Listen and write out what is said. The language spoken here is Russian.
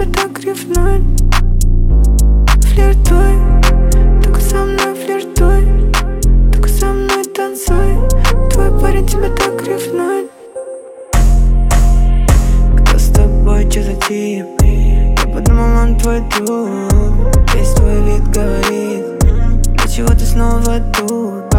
тебя так ревнует. Флиртуй, только со мной флиртуй, только со мной танцуй. Твой парень тебя так ревнует. Кто с тобой, чё за тип? Я подумал, он твой друг. Весь твой вид говорит, для чего ты снова тут?